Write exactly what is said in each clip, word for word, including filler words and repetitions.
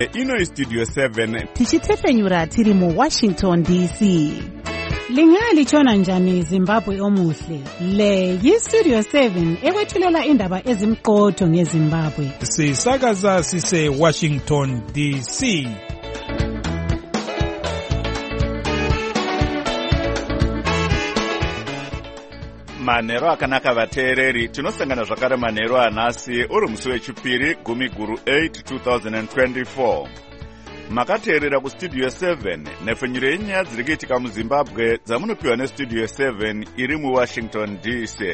Ino Studio seven tichitephenyura tiri mu Washington D C. Lingali chona njani Zimbabwe omuhle. Le yi Studio seven ekwethulela indaba ezimqotho ngeZimbabwe. Sisakaza sise Washington D C. Manero akanaka vateereri, tinosangana zvakare manero anhasi uri musi wechipiri gumi guru eight two thousand twenty-four. Makateerera kustudio seven nepfenyuro yenyaya dziri kuitika muZimbabwe dzamunopiwa nestudio seven iri muWashington D C.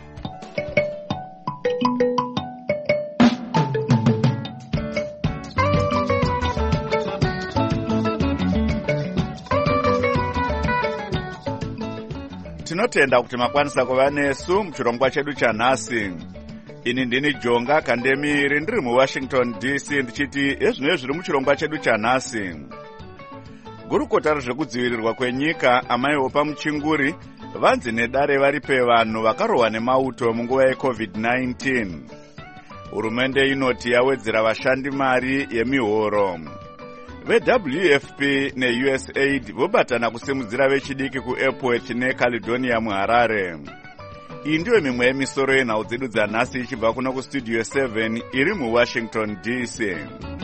Tinotenda kuti makwanisa kuva nesu muchirongwa chedu chanhasi. Ini ndini Jonga Kandemiri ndiri muWashington D C ndichiti ezvino zviri muchirongwa chedu chanhasi. Gurukota rezvekudzivirirwa kwenyika amaiwo pamuchinguri vanzi nedare vari pevanhu vakarohwa nemauto munguva yeCovid nineteen. Hurumende inoti yawedzera vashandi mari yemihoro. Ve-W F P ne-U S A I D vobatana kusimudzira vechidiki kuAirport neCaledonia muHarare. Iyi ndiyo mimwe yemisoro yenhau dzedu dzanhasi ichibva kuno kustudio seven iri muWashington D C.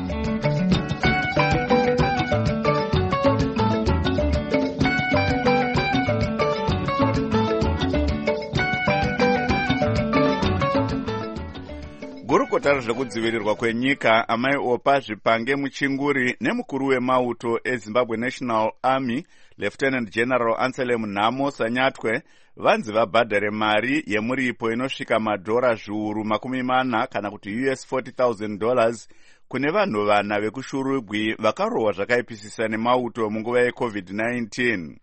Gurukota rezvekudzivirirwa kwenyika amai opa zvipange muchinguri nemukuru wemauto eZimbabwe National Army Lieutenant General Anselm Nhamo Sanyatwe vanzi vabhadhare mari yemuripo inosvika madhora zviuru makumi mana kana kuti U S forty thousand dollars kune vanhu vana vekushurugwi vakarohwa zvakaipisisa nemauto munguva yeCovid nineteen.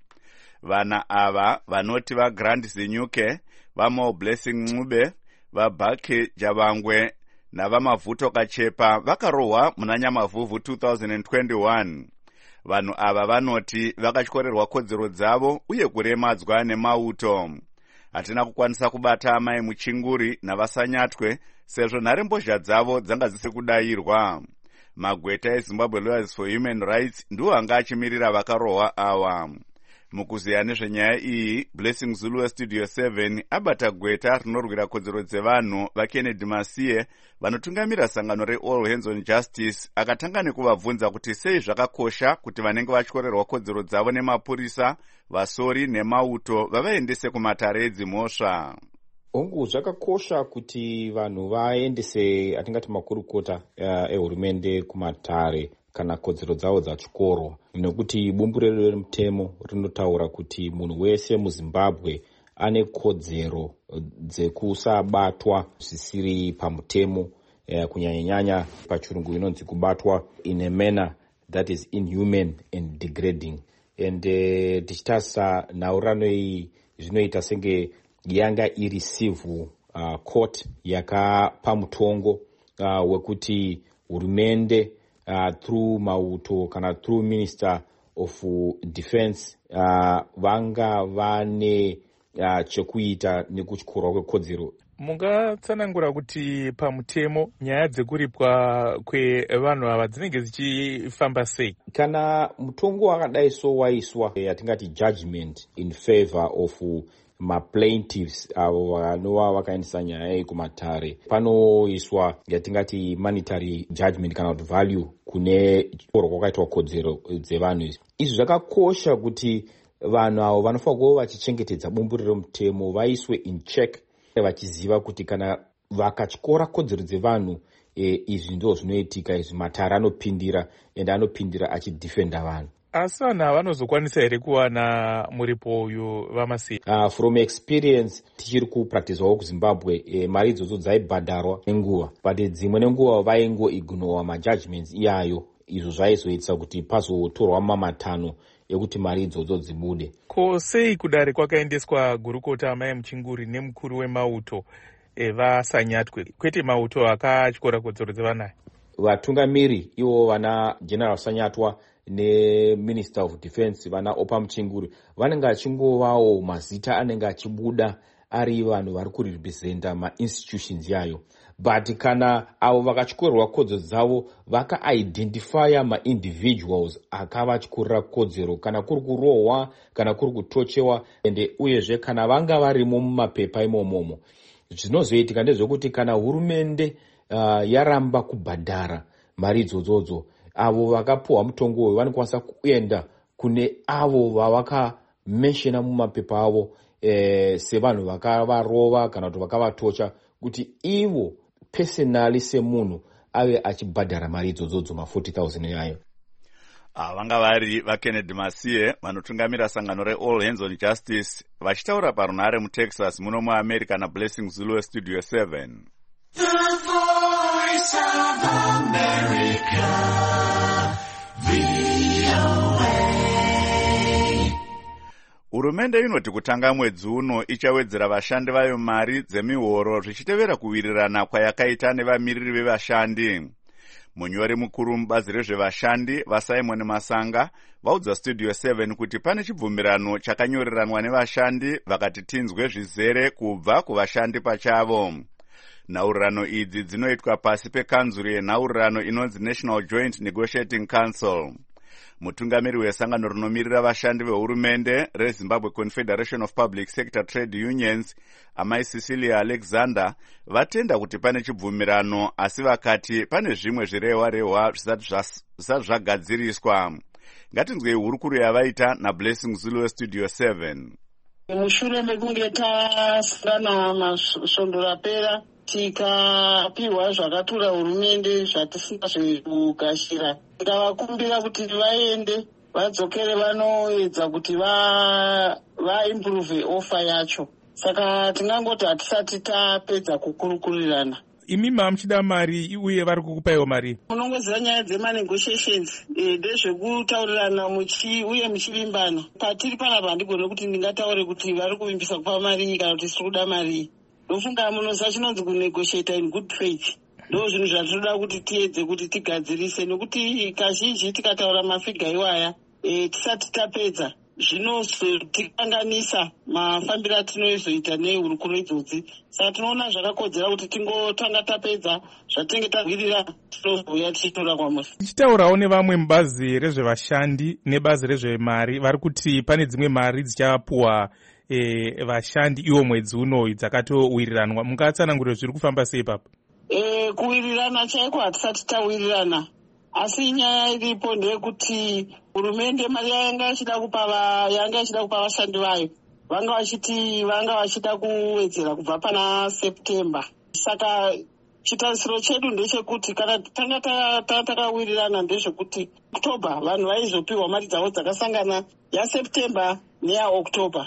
Vana ava vanoti vaGrant Zinyuke, vamo Blessing Ncube, vaBhake Javangwe navamavuto Kachepa vakarohwa muna Nyamavhuvhu two thousand twenty-one. Vanhu ava vanoti vakatyorerwa kodzero dzavo uye kuremadzwa nemauto. Hatina kukwanisa kubata amai muchinguri navasanyatwe sezvo nharembozha dzavo dzanga dzisi kudayirwa. Magweta eZimbabwe Lawyers for Human Rights ndiwo anga achimirira vakarohwa awa. Mukuziya nezvenyaya iyi, Blessing Zulu weStudio seven abata gweta rinorwira kodzero dzevanhu vaKennedy Masiye vanotungamira sangano reAll Hands on Justice, akatanga nekuvabvunza kuti sei zvakakosha kuti vanenge vatyorerwa kodzero dzavo nemapurisa, vasori nemauto vavaendese kumatare edzimhosva. Hongu zvakakosha kuti vanhu vaendese atingati makurukota uh, ehurumende kumatare kana kodzero dzavo dzachikorwa, nekuti bumburero remutemo rinotaura kuti munhu wese muZimbabwe ane kodzero dzekusabatwa zvisiri pamutemo, eh, kunyanya-nyanya pachirungu inonzi kubatwa in a manner that is inhuman and degrading. And uh, tichitarisa nhaurano iyi zvinoita senge yanga iri civil uh, court yakapa mutongo uh, wekuti hurumende Uh, through mauto kana through Minister of Defense uh, vanga vane uh, chekuita nekuchikorwa kwekodzero. Mungatsanangura kuti pamutemo nyaya dzekuripwa kwevanhu ava dzinenge dzichifamba sei? Kana mutongo wakadai so waiswa yatingati judgment in favor of maplaintiffs avo vanova vakaendesa nyaya iyi kumatare, panoiswa yatingati monetary judgment kana kuti value kune chikorwa kwakaitwa kodzero dzevanhu izvi. Izvi zvakakosha kuti vanhu avo vanofanira kuva vachichengetedza bumburiro mutemo vaiswe in check, vachiziva kuti kana vakatyora kodzero dzevanhu e, izvi ndo zvinoitika, izvi matare anopindira ende anopindira achidefenda vanhu. Asi vanhu vanozokwanisa here kuwana muripo uyu vamasiye? Uh, from experience tichiri kupracticewawo kuZimbabwe, e, mari idzodzo dzaibhadharwa nenguva, but dzimwe nenguva vaingoignora majudgments iyayo, izvo zvaizoitisa kuti pazotorwa mamatano ekuti mari idzodzo dzibude. Ko sei kudare kwakaendeswa gurukota amai muchinguri nemukuru wemauto evasanyatwe, kwete mauto akatyora kodzero dzevanhu? Vatungamiri ivo vana General Sanyatwa neMinister of Defense vana opa muchinguri vanenge achingovawo mazita anenge achibuda ari vanhu vari kurepresenta mainstitutions yayo, but kana avo vakatyorerwa kodzero dzavo vakaidentifya maindividuals akavatyurira kodzero kana kuri kurohwa kana kuri kutochewa ende uyezve kana vanga varimo mumapepa imomomo. Zvinozoitika ndezvekuti kana hurumende uh, yaramba kubhadhara mari idzodzodzo, avo vakapuhwa mutongo uyu vanokwanisa kuenda kune avo vavakameshena mumapepa avo eh, sevanhu vakavarova kana kuti vakavatocha, kuti ivo personally semunhu ave achibhadhara mari idzodzodzo ma forty thousand yayo. Ah, vanga vari vaKennedy Masiye vanotungamira sangano reAll Hands on Justice vachitaura parunhare muTexas muno muAmerica naBlessing Zulu Studio seven. The Voice of America, V O A. Hurumende inoti kutanga mwedzi uno ichawedzera vashandi vayo mari dzemihoro zvichitevera kuwirirana kwayakaita nevamiriri vevashandi. Munyori mukuru mubazi rezvevashandi vaSimon Masanga vaudza Studio seven kuti pane chibvumirano chakanyoreranwa nevashandi vakati tinzwe zvizere kubva kuvashandi pachavo. Nhaurirano idzi dzinoitwa pasi pekanzuru yenhaurirano inonzi National Joint Negotiating Council. Mutungamiri wesangano rinomirira vashandi vehurumende reZimbabwe Confederation of Public Sector Trade Unions, amai Cecilia Alexander, vatenda kuti pane chibvumirano asi vakati pane zvimwe zvirehwa rehwa zvisati zvagadziriswa. Ngatinzwei hurukuru yavaita naBlessing Zulu Studio seven. Mushure mekunge tasangana masvondo rapera tikapiwa zvakatura hurumende zvatisingazvekugashira, tikavakumbira kuti vaende vadzokere vanoedza kuti vaimprove ofa yacho. Saka tingangoti hatisati tapedza kukurukurirana. Imi mamuchida mari uye vari kukupaiwa mari? Munongozira nyaya dzemanegotiations ndezvekutaurirana muchi uye muchivimbana. Patiri panapa handigone kuti ndingataure kuti vari kuvimbisa kupa mari kana kuti tiri kuda mari. Ndofunga munosa chinonzi kunegotiate in good faith. Ndo zvinhu zvatinoda kuti tiedze kuti tigadzirise, nekuti kazhinji tikataura mafiga iwaya e, tisati tapedza zvinozotikanganisa mafambiro atinozoita nehurukuro idzodzi. Saka tinoona zvakakodzera kuti tingotanga tapedza zvatinenge tagwirira tinozouya tichitora kwamusi. Tichitaurawo nevamwe mubazi rezvevashandi nebazi rezvemari vari kuti pane dzimwe mari dzichapuwa e, vashandi iwo mwedzi uno dzakatowiriranwa. Mungatsanangurira zviri kufamba sei papa? E, kuwirirana chaiko hatisati tawirirana, asi nyaya iripo ndeyekuti hurumende mari yanga ichida kupa yanga ichida kupa vashandi vayo vanga vachiti vanga vachida kuwedzera kubva pana September. Saka chitarisiro chedu ndechekuti kana tanga takawirirana ndezvekuti October vanhu vaizopiwa mari dzavo dzakasangana yaSeptember neyaOctober.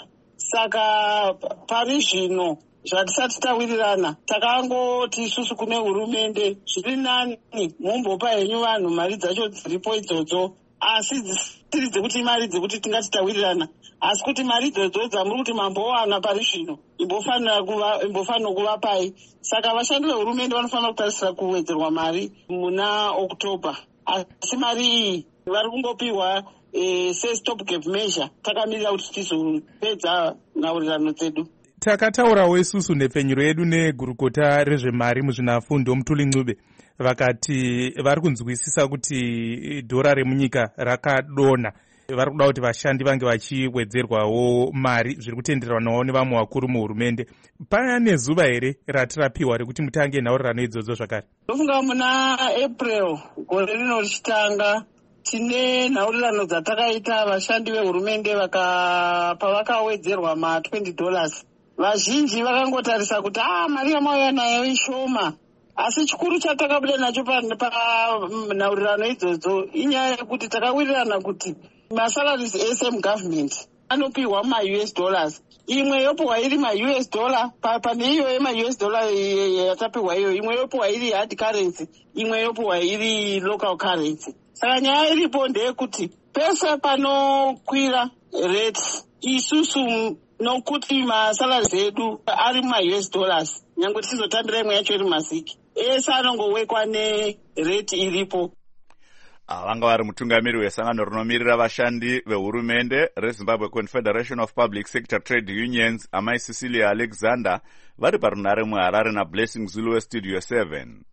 Saka pari zvino zvatisati tawirirana takangoti isusu kune hurumende zviri nani mumbopa henyu vanhu mari dzacho dziripo idzodzo, asi dzisiri dzekuti mari dzekuti tingati tawirirana, asi kuti mari idzodzo dzamuri kuti mambowana pari zvino imbofanira kuva imbofanira kuvapai. Saka vashandi vehurumende vanofanira kutarisira kuwedzerwa mari muna October, asi mari iyi vari kungopiwa e, se-stop gap measure. Takamirira kuti tizopedza nhaurirano dzedu. Takataurawo isusu nepfenyuro yedu negurukota rezvemari muzvinafundo Mutuli Ncube vakati vari kunzwisisa kuti dhora remunyika rakadonha, vari kuda kuti vashandi vange vachiwedzerwawo mari zviri kutenderanawo nevamwe vakuru muhurumende. Pane zuva here ratirapiwa rekuti mutange nhaurirano idzodzo zvakare? Ndofunga muna April gore rino richitanga tine nhaurirano dzatakaita vashandi vehurumende vaka pavakawedzerwa ma twenty dollars. Vazhinji vakangotarisa kuti ah mari yamauya nayo ishoma, asi chikuru chatakabuda nacho panhaurirano idzodzo inyaya yekuti takawirirana kuti masalaries ese mugovernment anopiwa ma-U S dollars. Imwe yopiwa iri ma-U S dollar, pane iyo yema-U S dollar yatapiwa iyo, imwe yopiwa iri hard currency, imwe yopiwa iri local currency. Saka nyaya iripo ndeyekuti pese panokwira rate isusu nokuti masalaries edu ari ma-U S dollars, nyange tichizotambira imwe yacho iri masiki, ese anongowekwa nerate iripo. vanga vari mutungamiri wesangano rinomirira vashandi vehurumende rezimbabwe confederation of public sector trade unions amai Cecilia Alexander vari parunare muharare nablessing Zulu westudio seven.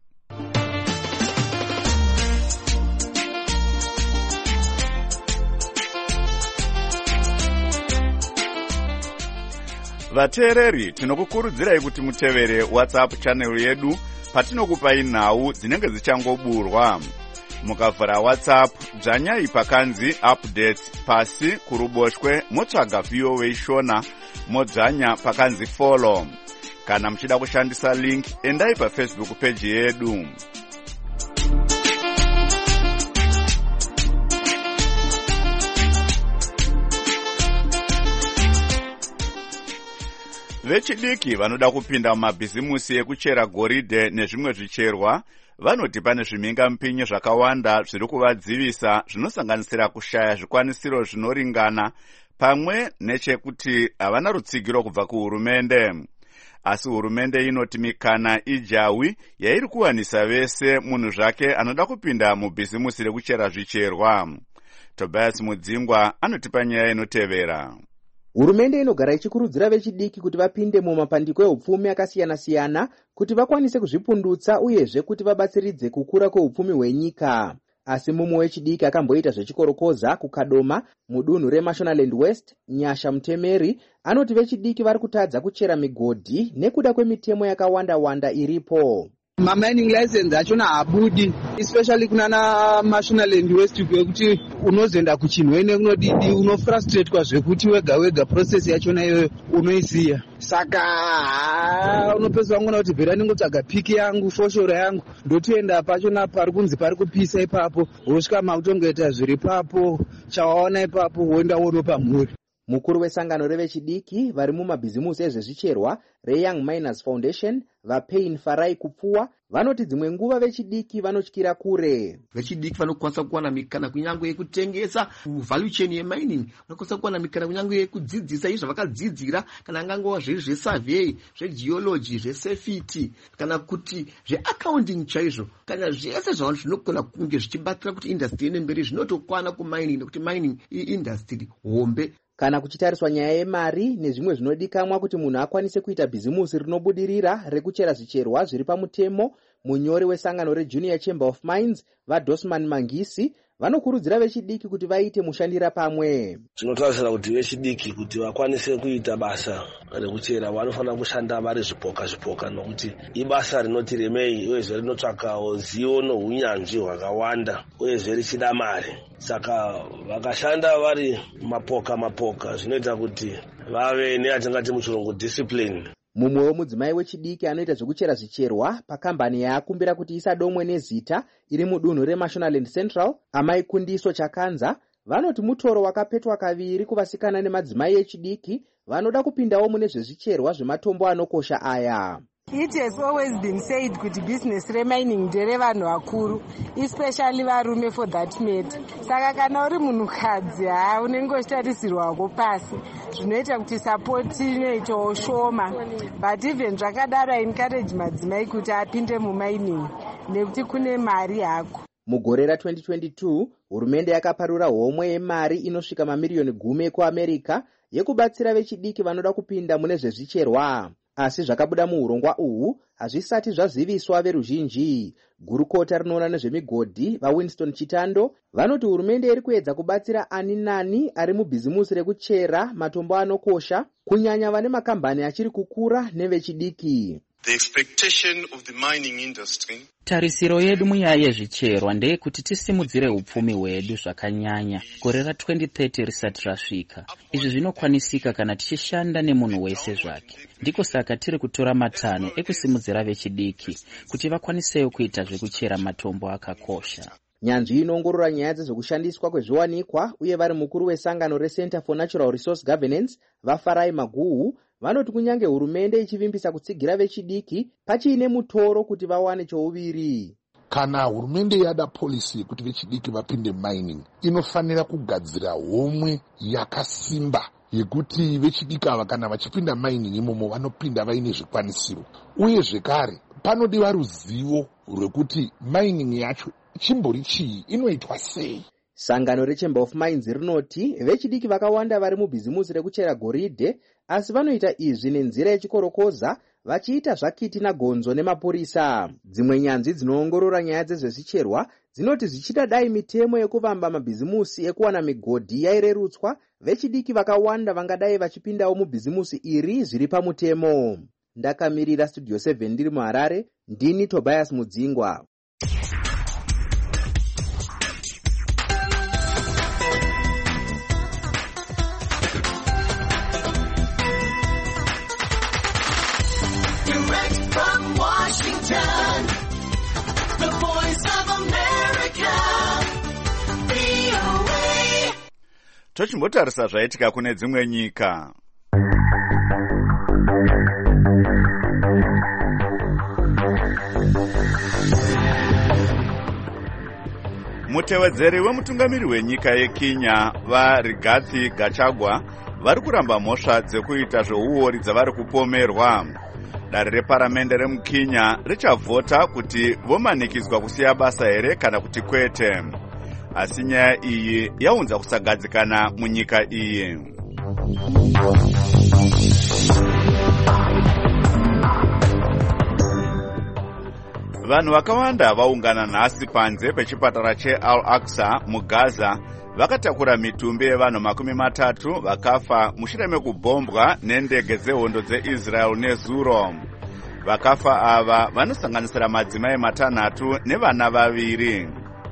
Vateereri, tinokukurudzirai kuti mutevere WhatsApp channel yedu patinokupai nhau dzinenge dzichangoburwa. Mukavhura WhatsApp, dzvanyai pakanzi updates pasi kuruboshwe motsvaga V O A Shona modzvanya pakanzi follow. Kana muchida kushandisa link, endai paFacebook page yedu. Vechidiki vanoda kupinda mumabhizimusi ekuchera goridhe nezvimwe zvicherwa vanoti pane zvimhingamupinyi zvakawanda zviri kuvadzivisa zvinosanganisira kushaya zvikwanisiro zvinoringana pamwe nechekuti havana rutsigiro kubva kuhurumende. Asi hurumende inoti mikana ijawi yairi kuwanisa vese munhu zvake anoda kupinda mubhizimusi rekuchera zvicherwa. Tobias Mudzingwa anotipa nyaya inotevera. Hurumende inogara ichikurudzira vechidiki kuti vapinde mumapandiko ehupfumi akasiyana-siyana kuti vakwanise kuzvipundutsa uyezve kuti vabatsiridze kukura kwehupfumi hwenyika. Asi mumwe wechidiki akamboita zvechikorokoza kuKadoma mudunhu reMashonaland West, Nyasha Mutemeri, anoti vechidiki vari kutadza kuchera migodhi nekuda kwemitemo yakawanda-wanda iripo. Mamining license achona habudi, especially kunana Mashonaland West kwekuti unozoenda kuchinhwene kunodidi unofrustrate kwa zvekuti wega wega process yachona iyoyo unoisiya. Saka unopesa wangona kuti bhera ningotsvaga piki yangu foshora yangu ndotoenda pachona pari kunzi pari kupisa ipapo wosvika makutongoita zviri papo chawaona ipapo woenda wonopa mhuri. Mukuru wesangano revechidiki vari mumabhizimusi ezvezvicherwa reYoung Miners Foundation, vaPain Farai Kupfuwa, vanoti dzimwe nguva vechidiki vanotyira kure. Vechidiki vanokwanisa kuwana mikana kunyange yekutengesa value chain yemining, vanokwanisa kuwana mikana kunyange yekudzidzisa izvo vakadzidzira kana angangova zviri zvesurvey, zvegeology, zvesafety kana kuti zveaccounting chaizvo, kana zvese zvavanhu zvinogona kunge zvichibatira kuti industry ine mberi zvinotokwana kumining nekuti mining iindustry hombe. Kana kuchitariswa nyaya yemari nezvimwe zvinodikamwa kuti munhu akwanise kuita bhizimusi rinobudirira rekuchera zvicherwa zviri pamutemo, munyori wesangano reJunior Chamber of Mines vaDosman Mangisi vanokurudzira vechidiki kuti vaite mushandira pamwe. Tinotarisira kuti vechidiki kuti vakwanise kuita basa rekuchera vanofanira kushanda vari zvipoka zvipoka nokuti ibasa rinoti remei uyezve rinotsvaka zivo nounyanzvi hwakawanda uyezve richida mari. Saka vakashanda vari mapoka mapoka zvinoita kuti vave neatingati muchirungu discipline. Mumwe wemudzimai wechidiki anoita zvekuchera zvicherwa pakambani yaakumbira kuti isadomwe nezita iri mudunhu reMashonaland Central, amai Kundiso Chakanza, vanoti mutoro wakapetwa kaviri kuvasikana nemadzimai echidiki vanoda kupindawo mune zvezvicherwa zvematombo anokosha aya. It has always been said kuti business remining ndere vanhu vakuru, especially varume for that matter. Saka kana uri munhukadzi haa unenge uchitarisirwako pasi, zvinoita kuti support inoitawo shoma. But even zvakadaro I encourage madzimai kuti apinde mumining nekuti kune mari hako. Mugore ra-twenty twenty-two, hurumende yakaparura homwe yemari inosvika mamiriyoni gumi ekuAmerica yekubatsira vechidiki vanoda kupinda mune zvezvicherwa. Asi zvakabuda muurongwa uhu hazvisati zvaziviswa veruzhinji. Gurukota rinoona nezvemigodhi vaWinston Chitando vanoti hurumende iri kuedza kubatsira ani nani ari mubhizimusi rekuchera matombo anokosha, kunyanya vane makambani achiri kukura nevechidiki. The expectation of the mining industry. Tarisiro yedu munyaya yezvicherwa ndeyekuti tisimudzire upfumi hwedu zvakanyanya gore ra-twenty thirty risati rasvika. Izvi zvinokwanisika kana tichishanda nemunhu wese zvake. Ndiko saka tiri kutora matanho ekusimudzira vechidiki kuti vakwanisewo kuita zvekuchera matombo akakosha. Nyanzvi inoongorora nyaya dzezvekushandiswa kwezviwanikwa uye vari mukuru wesangano reCenter for Natural Resource Governance vaFarai Maguhu vanoti kunyange hurumende ichivimbisa kutsigira vechidiki pachiine mutoro kuti vawane chouviri. Kana hurumende yada policy kuti vechidiki vapinde mining, inofanira kugadzira homwe yakasimba yekuti vechidiki ava kana vachipinda mining imomo vanopinda vaine zvikwanisiro. Uye zvekare panodiwa ruzivo rwekuti mining yacho chimbori chii, inoitwa sei? Sangano reChamber of Mines rinoti vechidiki vakawanda vari mubhizimusi rekuchera goridhe, asi vanoita izvi nenzira yechikorokoza, vachiita zvakiti nagonzo nemapurisa. Dzimwe nyanzvi dzinoongorora nyaya dzezvezvicherwa dzinoti zvichida dai mitemo yekuvamba mabhizimusi ekuwana migodhi yairerutswa, vechidiki vakawanda vangadai vachipindawo mubhizimusi iri zviri pamutemo. Ndakamirira Studio seven ndiri muHarare, ndini Tobias Mudzingwa. Tochimbotarisa zvaitika kune dzimwe nyika. Mutevedzeri wemutungamiri wenyika yeKenya vaRigathi Gachagua vari kuramba mhosva dzekuita zveuori dzavari kupomerwa. Dare reparamende remuKenya richavhota kuti vomanikidzwa kusiya basa here kana kuti kwete. Asi nyaya iyi yaunza kusagadzikana munyika iyi. Vanhu vakawanda vaungana nhasi panze pechipatara cheAl-Aqsa muGaza vakatakura mitumbi yevanhu makumi matatu vakafa mushure mekubhombwa nendege dzehondo dzeIsrael nezuro. Vakafa ava vanosanganisira madzimai matanhatu nevana vaviri.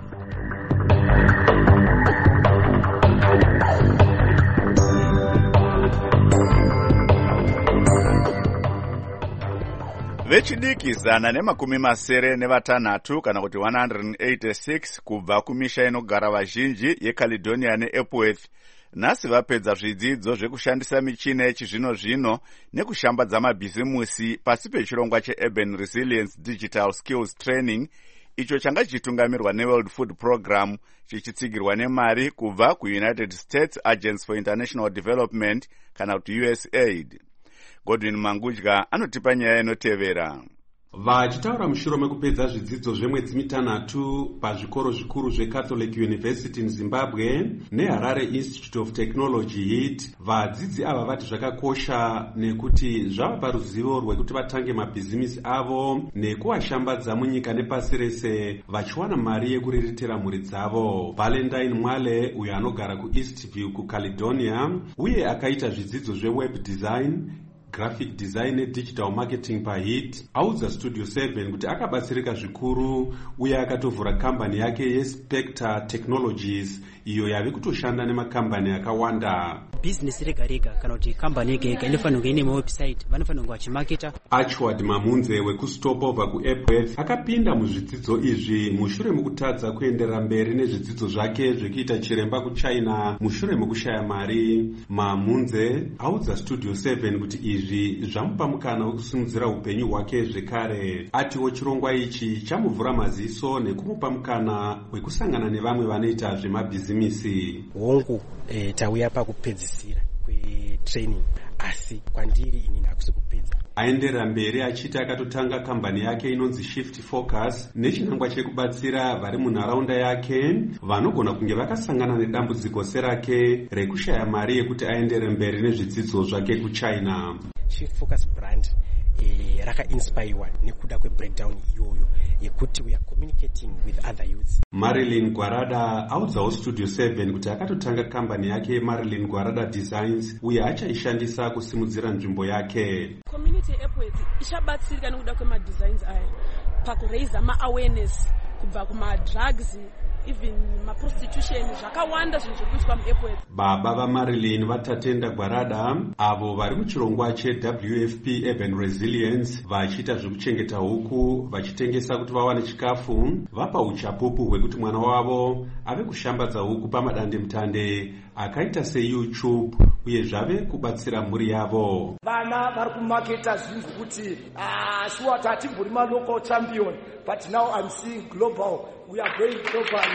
Vechidiki zana nemakumi masere nevatanhatu kana kuti one hundred eighty-six kubva kumisha inogara vazhinji yeCaledonia neEpworth nhasi vapedza zvidzidzo zvekushandisa michina yechizvino zvino nekushambadza mabhizimusi pasi pechirongwa cheUrban Resilience Digital Skills Training, icho changa chichitungamirwa neWorld Food Program chichitsigirwa nemari kubva kuUnited States Agency for International Development kana kuti U S A I D. Godwin Mangudya anotipa nyaya inotevera. Vachitaura mushure mekupedza zvidzidzo zvemwedzi mitanhatu pazvikoro zvikuru zveCatholic University muZimbabwe neHarare Institute of Technology H I T, vadzidzi ava vati zvakakosha nekuti zvavapa ruzivo rwekuti vatange mabhizimisi avo nekuashambadza munyika nepasi rese vachiwana mari yekuriritira mhuri dzavo. Valentine Mwale, uyo anogara kuEastview kuCaledonia uye akaita zvidzidzo zveweb design, graphic design nedigital marketing paH I T, audza Studio seven kuti akabatsirika zvikuru uye akatovhura kambani yake yeSpectre Technologies iyo yave kutoshanda nemakambani akawanda. Business rega rega kana kuti kambani yega yega inofanira kunge ine website, vanofanira kunge vachimaketa. Achwad Mamunze wekuStopover kuEpworth akapinda muzvidzidzo izvi mushure mekutadza kuenderera mberi nezvidzidzo zvake zvekuita chiremba kuChina mushure mekushaya mari. Mamunze audza Studio seven kuti izvi zvamupa mukana wekusimudzira upenyu hwake zvekare. Atiwo chirongwa ichi chamuvhura maziso nekumupa mukana wekusangana nevamwe vanoita zvemabhizimisi. Hongu eh, tauya pakupedzisira kwetraining, asi kwandiri inini hakusi kupedza. Aenderera mberi achiti akatotanga kambani yake inonzi Shift Focus nechinangwa chekubatsira vari munharaunda yake vanogona kunge vakasangana nedambudziko serake rekushaya mari yekuti aendere mberi nezvidzidzo zvake kuChina. Shift Focus brand eh, raka-inspirewa nekuda kwebreakdown iyoyo yekuti we are communicating with other youths. Marilyn Gwarada audzawo Studio seven kuti akatotanga kambani yake Marilyn Gwarada Designs uye achaishandisa kusimudzira nzvimbo yake. Community Epworth ichabatsirika nekuda kwemadesigns aya pakuraisa ma-awareness kubva kuma-drugs, even ma-prostitution, zvakawanda zvinhu zvekuitwa muEpworth. Baba vaMarilyn vatatenda Gwarada avo vari muchirongwa cheW F P Urban Resilience vachiita zvekuchengeta huku vachitengesa kuti vawane chikafu vapa uchapupu hwekuti mwana wavo ave kushambadza huku pamadandemutande akaita seYouTube uye zvave kubatsira mhuri yavo. Vana vari kumaketa zvinhu kuti ah sure tatimburi ma local champion, but now I'm seeing global, we are going global.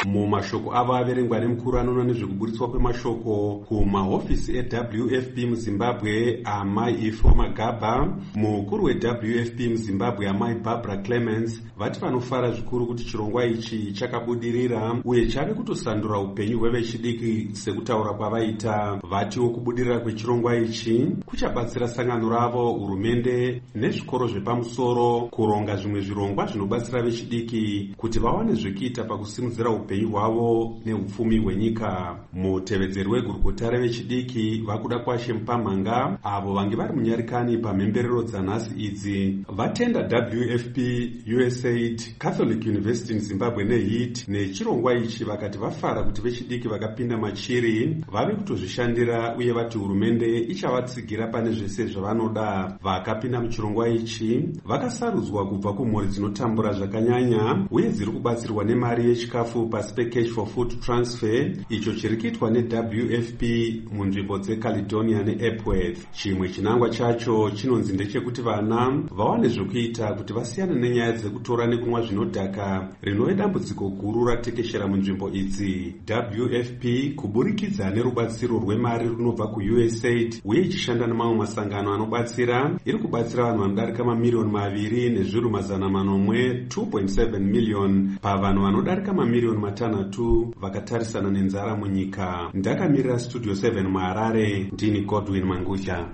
mumashoko avo averengwa nemukuru anoona nezvekuburitswa kwemashoko kumahofisi eW F P muzimbabwe amai Ifo Magaba, mukuru weW F P muzimbabwe amai Barbara Clements vati vanofara zvikuru kuti chirongwa ichi chakabudirira uye chave kutosandura upenyu hwevechidiki sekutaura kwavaita. Vatiwo kubudirira kwechirongwa ichi kuchabatsira sangano ravo, hurumende nezvikoro zvepamusoro kuronga zvimwe zvirongwa zvinobatsira vechidiki kuti vawane zvekuita pakusimudzira upenyu hwavo neupfumi hwenyika. Mutevedzeri wegurukota revechidiki vakuda kwashe Mpamhanga avo vange vari munyarikani pamhemberero dzanhasi idzi vatenda W F P, USAID, Catholic University in Zimbabwe neH I T nechirongwa ichi, vakati vafara kuti vechidiki vakapinda machiri vave kutozvishandira uye vati hurumende ichavatsigira pane zvese zvavanoda. Vakapinda muchirongwa ichi vakasarudzwa kubva kumhuri dzinotambura zvakanyanya uye dziri kubatsirwa nemari yechikafu pasi peCash for Food Transfer, icho chiri kuitwa neW F P munzvimbo dzeCaledonia neEpworth. Chimwe chinangwa chacho chinonzi ndechekuti vana vawane zvekuita kuti vasiyane nenyaya dzekutora nekunwa zvinodhaka, rinove dambudziko guru ratekeshera munzvimbo idzi. W F P kuburikidza nerubatsiro rwemari runobva kuUSAID uye ichishanda nemamwe masangano anobatsira, iri kubatsira vanhu vanodarika mamiliyoni maviri nezviru mazana manomwe two point seven million pavanhu vanodarika mamiliyoni matanhatu vakatarisana nenzara munyika. Ndakamirira Studio seven muHarare, ndini Godwin Mangusha.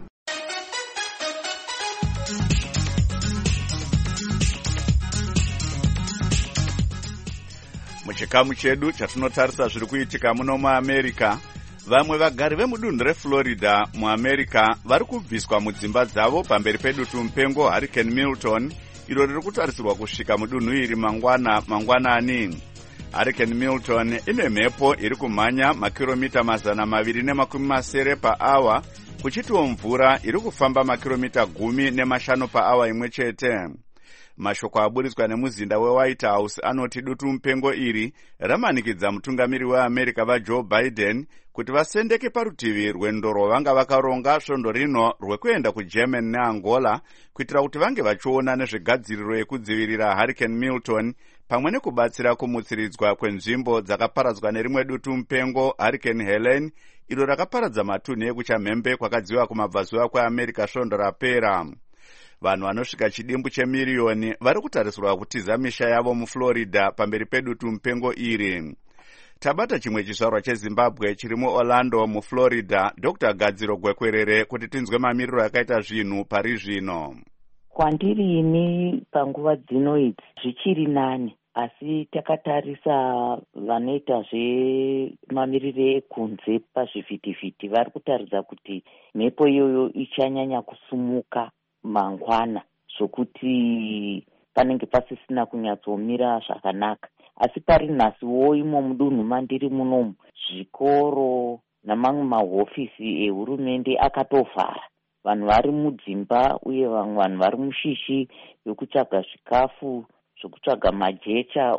Muchikamu chedu chatinotarisa zviri kuitika muno muAmerica, vamwe vagari vemudunhu reFlorida muAmerica vari kubviswa mudzimba dzavo pamberi pedutu mupengo Hurricane Milton iro riri kutarisirwa kusvika mudunhu iri mangwana mangwanani. Hurricane Milton ine mhepo iri kumhanya makiromita mazana maviri nemakumi masere paawa, kuchitiwo mvura iri kufamba makiromita gumi nemashanu paawa imwe chete. Mashoko aburitswa nemuzinda weWhite House anoti dutu mupengo iri ramanikidza mutungamiri weAmerica vaJoe Biden kuti vasendeke parutivi rwendo rwavanga vakaronga svondo rino rwekuenda kuGermany neAngola kuitira kuti vange vachiona nezvegadziriro yekudzivirira Hurricane Milton pamwe nekubatsira kumutsiridzwa kwenzvimbo dzakaparadzwa nerimwe dutu mupengo Hurricane Helen iro rakaparadza matunhu ekuchamhembe kwakadziva kumabvazuva kweAmerica svondo rapera. Vanhu vanosvika chidimbu chemiriyoni vari kutarisirwa kutiza misha yavo muFlorida pamberi pedutu mupengo iri. Tabata chimwe chizvarwa cheZimbabwe chiri muOrlando muFlorida, Doctor Gadziro Gwekwerere, kuti tinzwe mamiriro akaita zvinhu pari zvino. Kwandiri ini panguva dzino idzi zvichiri nani, asi takatarisa vanoita zvemamiriro ekunze pazvivhitivhiti vari kutaridza kuti mhepo iyoyo ichanyanya kusumuka mangwana zvokuti panenge pasisina kunyatsomira zvakanaka. Asi pari nhasiwo imo mudunhu mandiri munomu zvikoro namamwe mahofisi ehurumende akatovhara. Vanhu vari mudzimba uye vamwe vanhu vari mushishi yokutsvaga zvikafu, zvokutsvaga majecha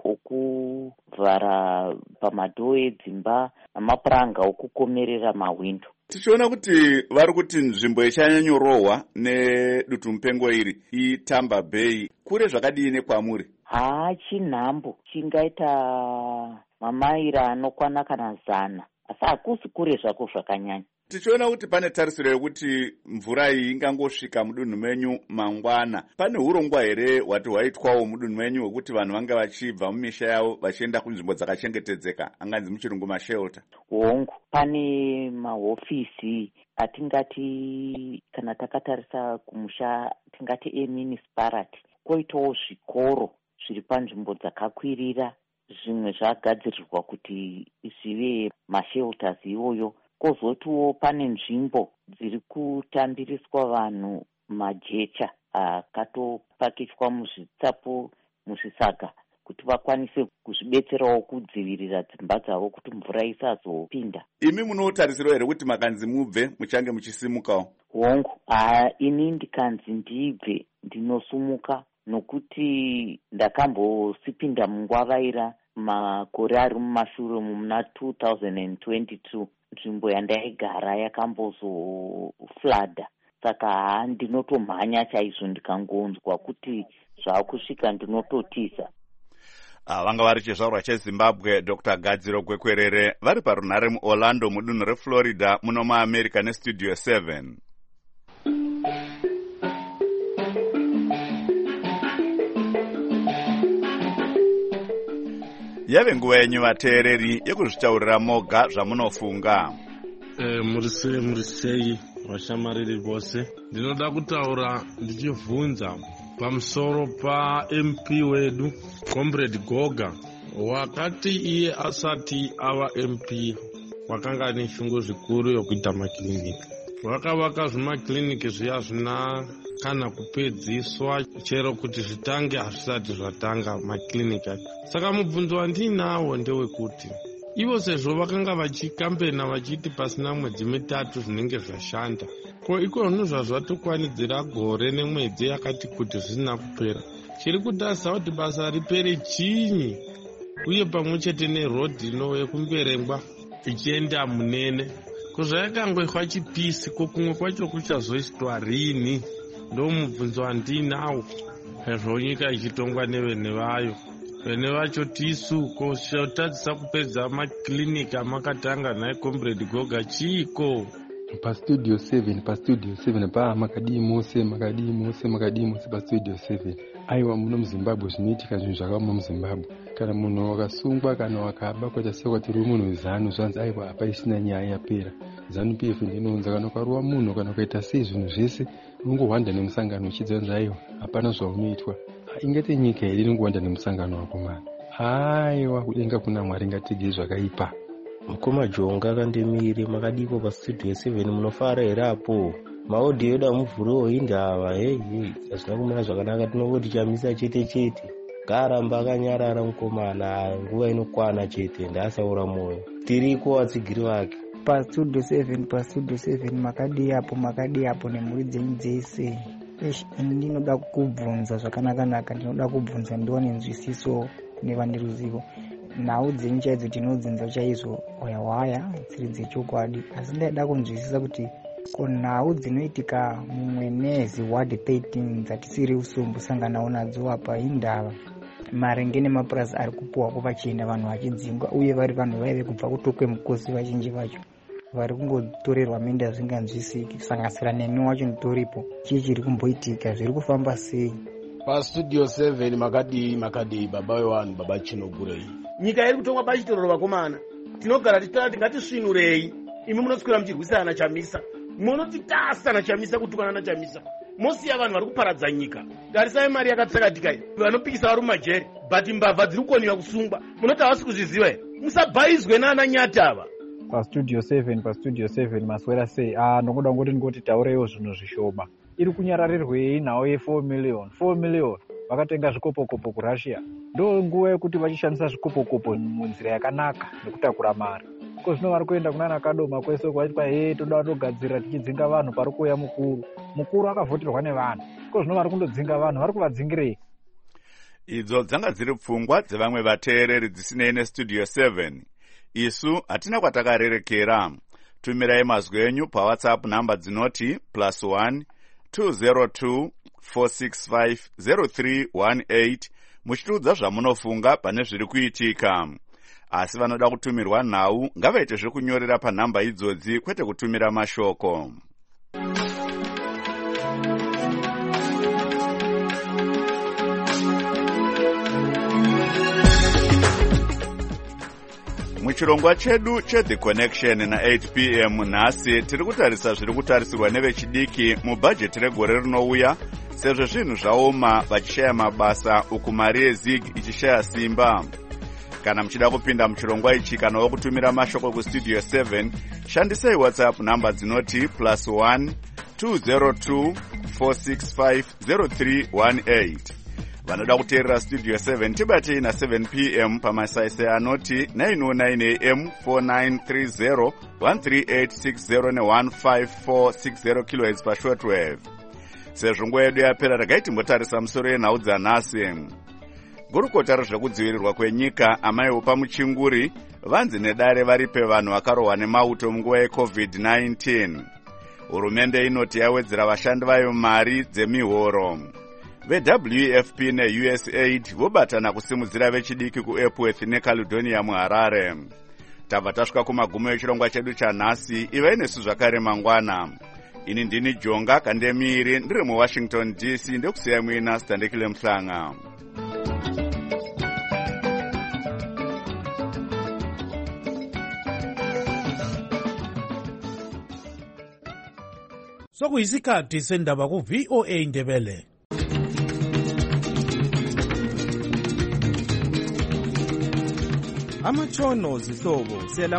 okuvhara pamadhoo edzimba namapuranga okukomerera mahwindo. Tichiona kuti vari kuti nzvimbo ichanyanyorohwa nedutu mupengo iri iTampa Bay, kure zvakadini kwamuri? Haa, chinhambo chingaita mamaira anokwana kana zana, asi hakusi kure zvako zvakanyanya. Tichiona kuti pane tarisiro yekuti mvura iyi ingangosvika mudunhu menyu mangwana. Pane urongwa here hwati hwaitwawo mudunhu menyu hwekuti vanhu vanga vachibva mumisha yavo vachienda kunzvimbo dzakachengetedzeka, anganzi muchirungu mashelter? Hongu, pane mahofisi atingati kana takatarisa kumusha tingati emunicipality, koitawo zvikoro zviri panzvimbo dzakakwirira, zvimwe zvagadzirirwa kuti zvive mashelters iwoyo. Kozotiwo pane nzvimbo dziri kutambiriswa vanhu majecha akatopakichwa muzvitsapu muzvisaga kuti vakwanise kuzvibetserawo kudzivirira dzimba dzavo kuti mvura isazopinda. Imi munotarisirwa here kuti makanzi mubve muchange muchisimukawo? Hongu, haa, ini ndikanzi ndibve ndinosumuka, nokuti ndakambosipinda mungwavaira makore ari mumashure muna two thousand twenty-two. Nzvimbo yandaigara yakambozoflada, saka haa ndinotomhanya chaizvo ndikangonzwa kuti zvakusvika ndinototiza. vanga vari chizvarwa chezimbabwe Dr Gadziro Gwekwerere vari parunhare muorlando mudunhu reflorida muno muamerica nestudio seven. Yave nguva yenyu vateereri yekuzvitaurira moga zvamunofunga. E, murisei murisei vashamariri vose, ndinoda kutaura ndichibvunza pamusoro pa M P wedu Comrade Goga, wakati iye asati ava M P wakanga neshungu zvikuru yokuita makiliniki. Vakavaka zvimakiliniki zviya zvina kana kupedziswa chero kuti zvitange hazvisati zvatanga makiliniki acho. Saka mubvunzo wandinawo ndewekuti ivo sezvo vakanga vachikambena vachiti pasina mwedzi mitatu zvinenge zvashanda, ko iko zvinhu zvazvatokwanidzira gore nemwedzi yakati kuti zvisina kupera, chiri kutarisa kuti basa ripere chinyi, uye pamwe chete nerodhi inouya kumberengwa ichienda munene kuzvayakangoitwa chipisi, ko kumwe kwacho kuchazoitwa rini? Ndo mubvunzo wandinawo. Sezvo nyika ichitongwa nevene vayo, vene vacho tisu kotadzisa kupedza makiliniki amakatanga naye Comrade Goga chiko pastudio seven pastudio seven pa makadii mose makadii mose makadii mose pastudio seven. Aiwa muno muZimbabwe zvinoitika zvinhu zvakaoma muZimbabwe. Kana munhu wakasungwa kana wakaba kwata sekuti tiri munhu zano zvanzi aiwa hapa isina nyaya yapera. Zanu P F ndinounza kana ukaruwa munhu kana ukaita sei zvinhu zvese unongohwanda nemusangano uchidzanza aiwa hapana zvaunoitwa. Ingati nyika iri inongowanda nemusangano wako mani. Aiwa kudenga kuna Mwari ngatigei zvakaipa. Mukoma Jonga kandemire makadiko pastudio seven munofara here apo? Maudhi edu amuvhuriwo indava hey hey hazvina kumira zvakanaka, tinongoti chamisa chete chete. Garamba akanyarara mukomana nguva inokwana chete ndasaura moyo. Tiriko vatsigiri vake. Pastudio seven pastudio seven makadi apo makadi apo nemhuri dzenyu dzese. Ish, ndinoda kubvunza zvakanaka naka, ndinoda kubvunza ndiwane nzwisiso nevane ruzivo. Nhau dzenyu chaidzo tinodzinza chaizvo waya waya dziri dzechokwadi, asi ndaida kunzwisisa kuti ko nhau dzinoitika mumwenezi ward thirteen dzatisiri usumbu sanganawo nadzo apa indava maringe nemapurasi ari kupuwako vachienda vanhu vachidzingwa, uye vari vanhu vaive kubva kutokwe mukosi vazhinji vacho vari kungotorerwa menda zvinganzwisiki, kusanganisira nemi wacho nditoripo. Chii chiri kumboitika, zviri kufamba sei? Pastudio seven makadii makadii baba wewanhu baba Chinogurei. Nyika iri kutongwa pachitororo vakomana, tinogara tichitaura tingatisvinurei. Imi munoswera muchirwisana Chamisa, munotitasa Chamisa, kutukana naChamisa, mosiya vanhu vari kuparadza nyika. Tarisai mari yakatsakatika iyi, vanopikisa vari mumajeri, but mbavha dziri kukoniwa kusungwa. Munoti havasi kuzviziva here? Musabhaizwe nana Nyati ava. Pastudio seven pastudio seven maswera sei? Ah, ndokuda ngoti ngoti taureiwo zvinhu zvishoma. Iri kunyararirwei nhau ye four million four million vakatenga zvikopokopo kuRussia. Ndo nguva yekuti vachishandisa zvikopokopo munzira yakanaka nekutakura mari. Ko zvino vari kuenda kunana Kadoma kwese kwaitwa he toda togadzira tichidzinga vanhu pari kuuya mukuru. Mukuru akavhoterwa nevanhu. Ko zvino vari kundodzinga vanhu, vari kuvadzingirei? Idzo dzanga dziri pfungwa dzevamwe vateereri dzisinei nestudio seven. Isu hatina kwatakarerekera. Tumirai mazwi enyu paWhatsApp namba dzinoti plus one two zero two four six five zero three one eight muchitiudza zvamunofunga pane zviri kuitika. Asi vanoda kutumirwa nhau ngavaite zvekunyorera panhamba idzodzi kwete kutumira mashoko. Muchirongwa chedu cheThe Connection na eight p m nhasi tiri kutarisa zviri kutarisirwa nevechidiki mubhajeti regore rinouya, sezvo zvinhu zvaoma vachishaya mabasa uku mari yeZig ichishaya simba. Kana muchida kupinda muchirongwa ichi kana wokutumira mashoko kustudio seven, shandisai WhatsApp namba dzinoti plus one two zero two four six five zero three one eight. Vanoda kuteerera studio seven tibatei na seven p m pamasaisai anoti nine oh nine a m four nine three zero one three eight six zero ne one five four six zero kilohertz pashortwave. Sezvo nguva yedu yapera, regai timbotarisa musoro yenhau dzanhasi. Gurukota rezvekudzivirirwa kwenyika amaiwo pamuchinguri vanzi nedare varipe vanhu vakarohwa nemauto munguva yecovid nineteen. Hurumende inoti yawedzera vashandi vayo mari dzemihoro. ve-W F P ne-U S A I D vobatana kusimudzira vechidiki kuEpworth neCaledonia muHarare. Tabva tasvika kumagumo echirongwa chedu chanhasi. Ivai nesu zvakare mangwana. Ini ndini Jonga Kandemiri ndiri muWashington D C ndokusiyai muina Standekile Mhlanga. Sokuyisikhathi sendaba ku-V O A Ndebele. Amatshono zihlobo